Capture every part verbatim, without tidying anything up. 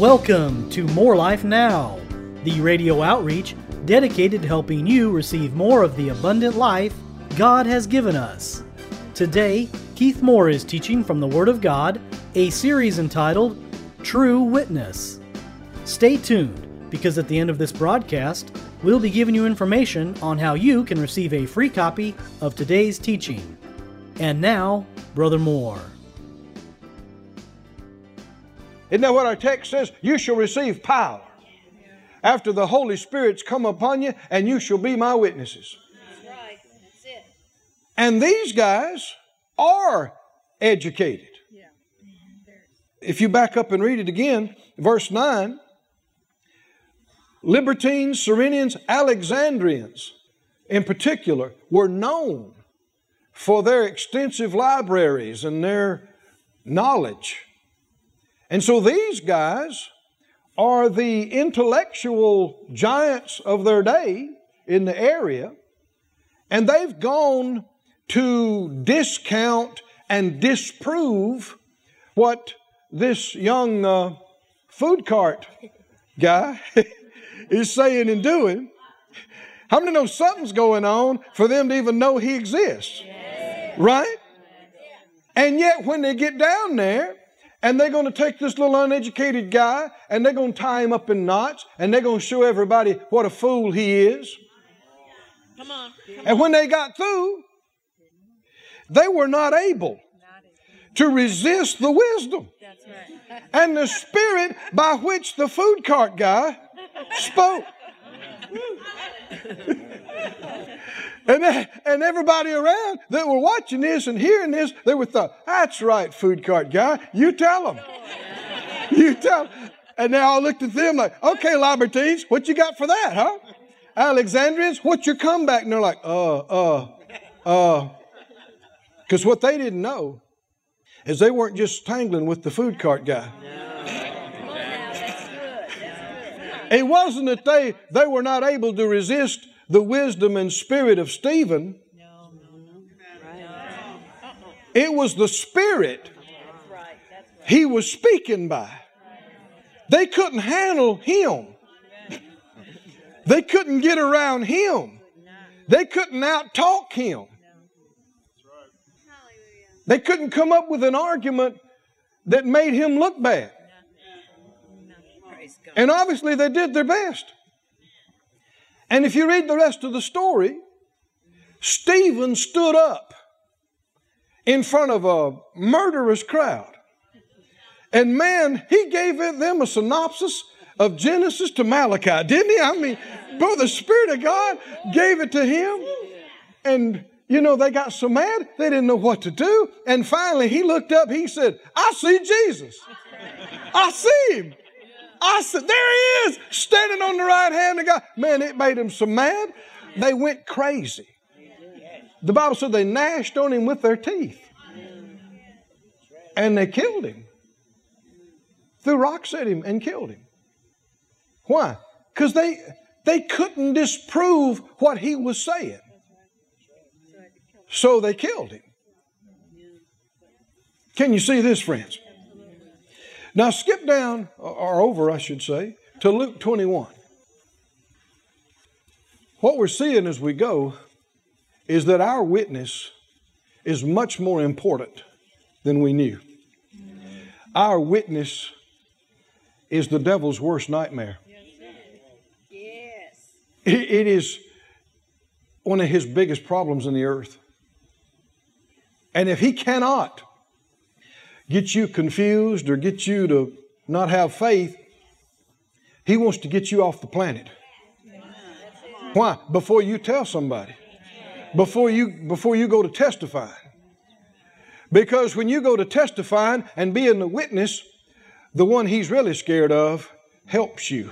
Welcome to More Life Now, the radio outreach dedicated to helping you receive more of the abundant life God has given us. Today, Keith Moore is teaching from the Word of God, a series entitled True Witness. Stay tuned, because at the end of this broadcast, we'll be giving you information on how you can receive a free copy of today's teaching. And now, Brother Moore. Isn't that what our text says? You shall receive power after the Holy Spirit's come upon you, and you shall be my witnesses. That's right. That's it. And these guys are educated. Yeah. If you back up and read it again, verse nine, Libertines, Cyrenians, Alexandrians in particular were known for their extensive libraries and their knowledge. And so these guys are the intellectual giants of their day in the area, and they've gone to discount and disprove what this young uh, food cart guy is saying and doing. How many know something's going on for them to even know he exists? Yes. Right? And yet when they get down there, and they're going to take this little uneducated guy and they're going to tie him up in knots and they're going to show everybody what a fool he is. Come on. Come and when they got through, they were not able to resist the wisdom That's right. and the spirit by which the food cart guy spoke. And, and everybody around that were watching this and hearing this, they were thought, that's right, food cart guy. You tell them. You tell them. And they all looked at them like, okay, Libertines, what you got for that, huh? Alexandrians, what's your comeback? And they're like, uh, uh, uh. Because what they didn't know is they weren't just tangling with the food cart guy. It wasn't that they, they were not able to resist the wisdom and spirit of Stephen. No, no, right. It was the spirit That's right. That's right. he was speaking by. They couldn't handle him. They couldn't get around him. They couldn't out-talk him. They couldn't come up with an argument that made him look bad. And obviously they did their best. And if you read the rest of the story, Stephen stood up in front of a murderous crowd. And man, he gave them a synopsis of Genesis to Malachi, didn't he? I mean, bro, the Spirit of God gave it to him. And, you know, they got so mad, they didn't know what to do. And finally, he looked up, he said, I see Jesus. I see him. I said, there he is, standing on the right hand of God. Man, it made them so mad, they went crazy. The Bible said they gnashed on him with their teeth. And they killed him. Threw rocks at him and killed him. Why? Because they, they couldn't disprove what he was saying. So they killed him. Can you see this, friends? Now skip down, or over I should say, to Luke twenty-one. What we're seeing as we go is that our witness is much more important than we knew. Our witness is the devil's worst nightmare. Yes. It, it is one of his biggest problems in the earth. And if he cannot get you confused or get you to not have faith, he wants to get you off the planet. Why? Before you tell somebody. Before you, before you go to testify. Because when you go to testifying and being the witness, the one he's really scared of helps you.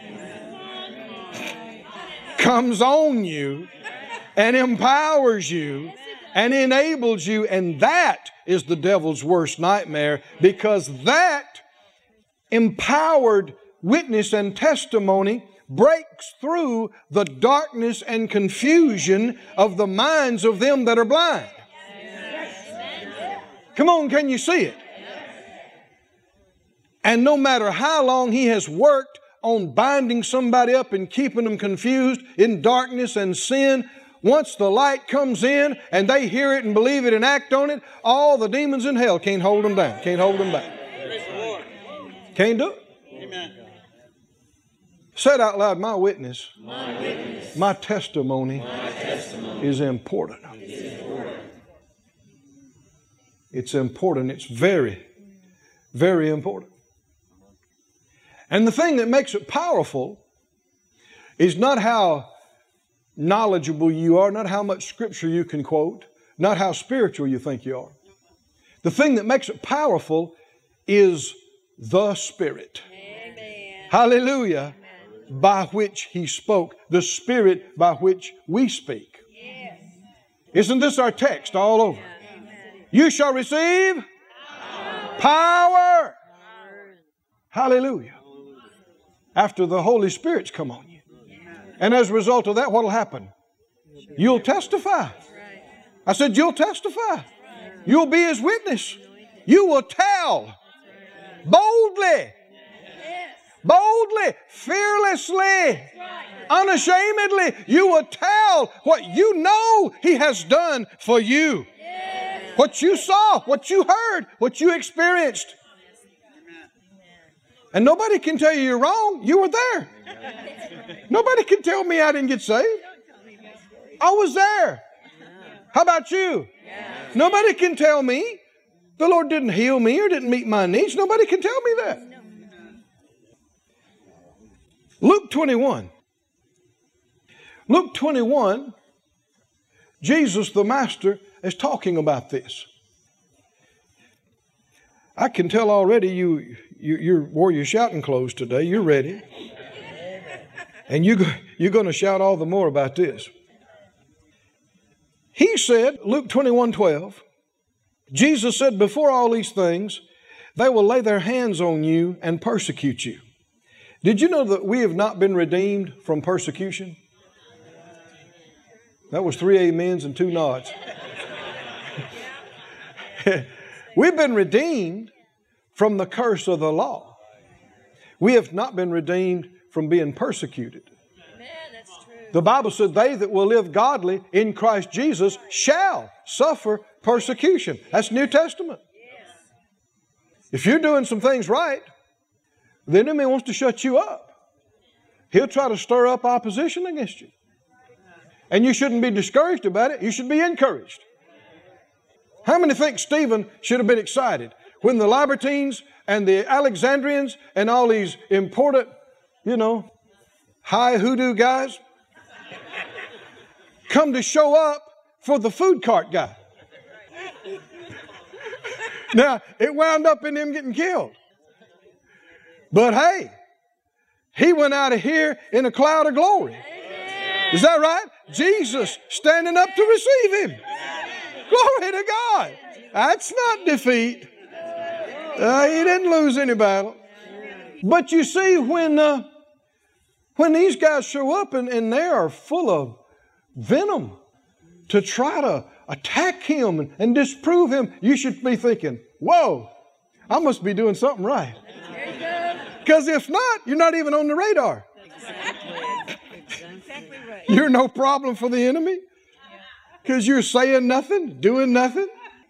Comes on you and empowers you and enables you, and that is the devil's worst nightmare, because that empowered witness and testimony breaks through the darkness and confusion of the minds of them that are blind. Come on, can you see it? And no matter how long he has worked on binding somebody up and keeping them confused in darkness and sin, once the light comes in and they hear it and believe it and act on it, all the demons in hell can't hold them down, can't hold them back. Can't do it. Amen. Say it out loud, my witness, My witness, my testimony, my testimony is important. is important. It's important. It's very, very important. And the thing that makes it powerful is not how knowledgeable you are, not how much scripture you can quote, not how spiritual you think you are. The thing that makes it powerful is the Spirit. Amen. Hallelujah. By which He spoke. The Spirit by which we speak. Yes. Isn't this our text all over? You shall receive power. Hallelujah. After the Holy Spirit's come on you. And as a result of that, what will happen? You'll testify. I said, you'll testify. You'll be His witness. You will tell boldly, boldly, fearlessly, unashamedly. You will tell what you know He has done for you. What you saw, what you heard, what you experienced. And nobody can tell you you're wrong. You were there. Nobody can tell me I didn't get saved. I was there. How about you? Nobody can tell me the Lord didn't heal me or didn't meet my needs. Nobody can tell me that. Luke twenty-one. Luke twenty-one, Jesus the Master is talking about this. I can tell already you, you you wore your shouting clothes today. You're ready. And you, you're going to shout all the more about this. He said, Luke twenty-one twelve, Jesus said, before all these things, they will lay their hands on you and persecute you. Did you know that we have not been redeemed from persecution? That was three amens and two nods. We've been redeemed from the curse of the law. We have not been redeemed from being persecuted. Amen. That's true. The Bible said they that will live godly in Christ Jesus shall suffer persecution. That's New Testament. If you're doing some things right, the enemy wants to shut you up. He'll try to stir up opposition against you. And you shouldn't be discouraged about it. You should be encouraged. How many think Stephen should have been excited when the Libertines and the Alexandrians and all these important, you know, high hoodoo guys come to show up for the food cart guy? Now, it wound up in him getting killed. But hey, he went out of here in a cloud of glory. Is that right? Jesus standing up to receive him. Glory to God. That's not defeat. Uh, he didn't lose any battle. But you see, when uh, when these guys show up and, and they are full of venom to try to attack him and, and disprove him, you should be thinking, whoa, I must be doing something right. Because if not, you're not even on the radar. You're no problem for the enemy. Because you're saying nothing, doing nothing.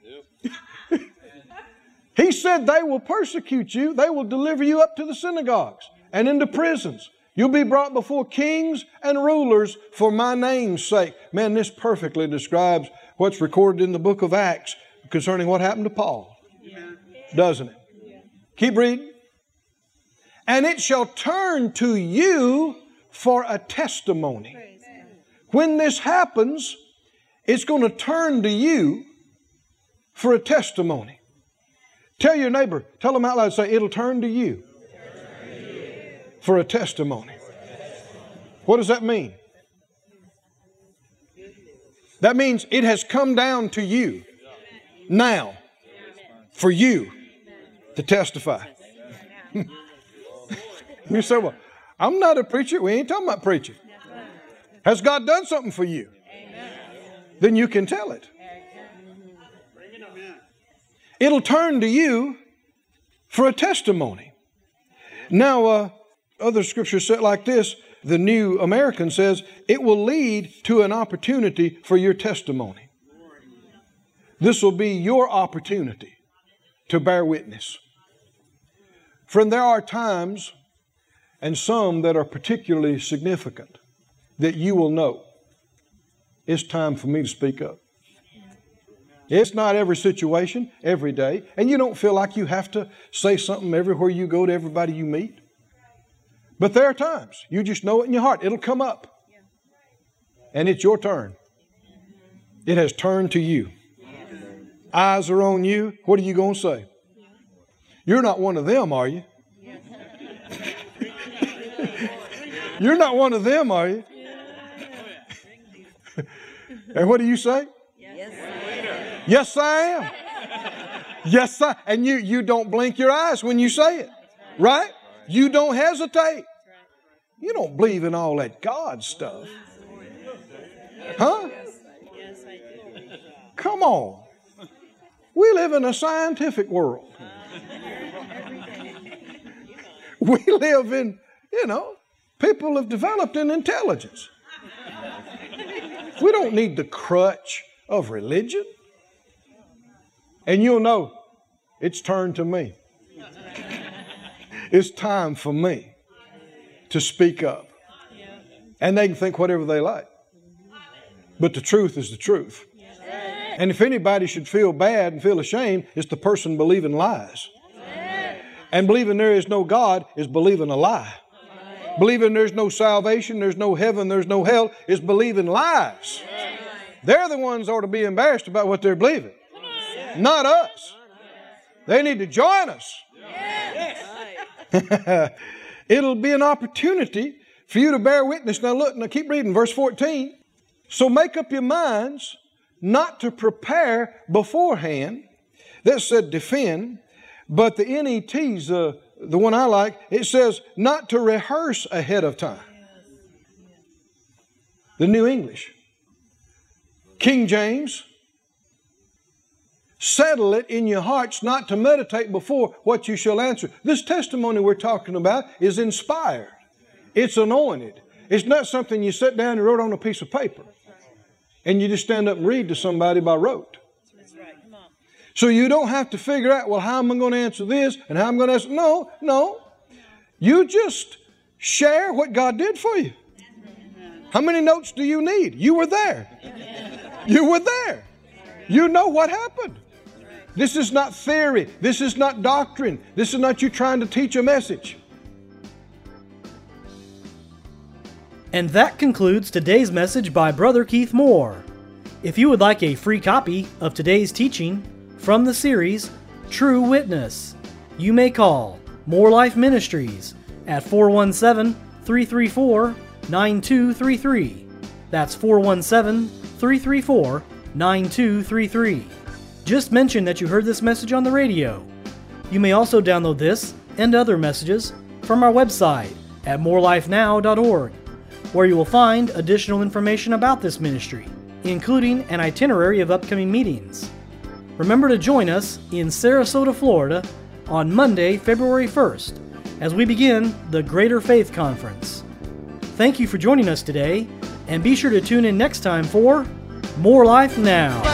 He said they will persecute you. They will deliver you up to the synagogues and into prisons. You'll be brought before kings and rulers for my name's sake. Man, this perfectly describes what's recorded in the book of Acts concerning what happened to Paul. Doesn't it? Keep reading. And it shall turn to you for a testimony. When this happens, it's going to turn to you for a testimony. Tell your neighbor, tell them out loud, say, it'll turn to you for a testimony. What does that mean? That means it has come down to you now for you to testify. You say, well, I'm not a preacher. We ain't talking about preaching. Has God done something for you? Then you can tell it. It'll turn to you for a testimony. Now, uh, other scriptures say it like this. The New American says, it will lead to an opportunity for your testimony. This will be your opportunity to bear witness. Friend, there are times, and some that are particularly significant, that you will know it's time for me to speak up. It's not every situation, every day, and you don't feel like you have to say something everywhere you go to everybody you meet. But there are times, you just know it in your heart. It'll come up. And it's your turn. It has turned to you. Eyes are on you. What are you going to say? You're not one of them, are you? You're not one of them, are you? And what do you say? Yes, I am. Yes, I am. And you, you don't blink your eyes when you say it. Right? You don't hesitate. You don't believe in all that God stuff. Huh? Come on. We live in a scientific world. We live in, you know, people have developed an intelligence. We don't need the crutch of religion. And you'll know it's turned to me. It's time for me to speak up. And they can think whatever they like. But the truth is the truth. And if anybody should feel bad and feel ashamed, it's the person believing lies. And believing there is no God is believing a lie. Believing there's no salvation, there's no heaven, there's no hell is believing lies. They're the ones that ought to be embarrassed about what they're believing. Not us. They need to join us. It'll be an opportunity for you to bear witness. Now look, now keep reading verse fourteen. So make up your minds not to prepare beforehand. That said defend, but the N E T's, uh, the one I like, it says not to rehearse ahead of time. The New English. King James, settle it in your hearts not to meditate before what you shall answer. This testimony we're talking about is inspired. It's anointed. It's not something you sit down and wrote on a piece of paper and you just stand up and read to somebody by rote. So you don't have to figure out, well, how am I going to answer this and how I'm going to answer. No, no. You just share what God did for you. How many notes do you need? You were there. You were there. You know what happened. This is not theory. This is not doctrine. This is not you trying to teach a message. And that concludes today's message by Brother Keith Moore. If you would like a free copy of today's teaching from the series True Witness, you may call More Life Ministries at four one seven, three three four, nine two three three. That's four one seven, three three four, nine two three three. Just mention that you heard this message on the radio. You may also download this and other messages from our website at more life now dot org, where you will find additional information about this ministry, including an itinerary of upcoming meetings. Remember to join us in Sarasota, Florida on Monday, February first, as we begin the Greater Faith Conference. Thank you for joining us today, and be sure to tune in next time for More Life Now.